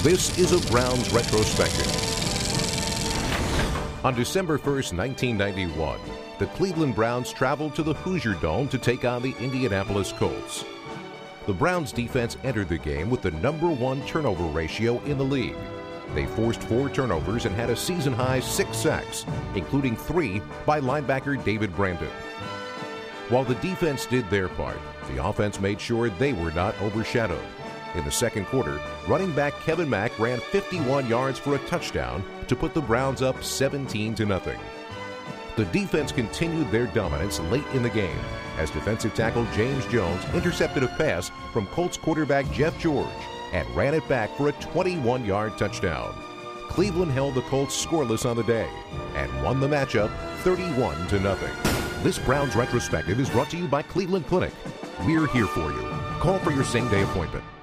This is a Browns retrospective. On December 1st, 1991, the Cleveland Browns traveled to the Hoosier Dome to take on the Indianapolis Colts. The Browns defense entered the game with the #1 turnover ratio in the league. They forced 4 turnovers and had a season-high 6 sacks, including 3 by linebacker David Brandon. While the defense did their part, the offense made sure they were not overshadowed. In the second quarter, running back Kevin Mack ran 51 yards for a touchdown to put the Browns up 17-0. The defense continued their dominance late in the game as defensive tackle James Jones intercepted a pass from Colts quarterback Jeff George and ran it back for a 21-yard touchdown. Cleveland held the Colts scoreless on the day and won the matchup 31-0. This Browns retrospective is brought to you by Cleveland Clinic. We're here for you. Call for your same-day appointment.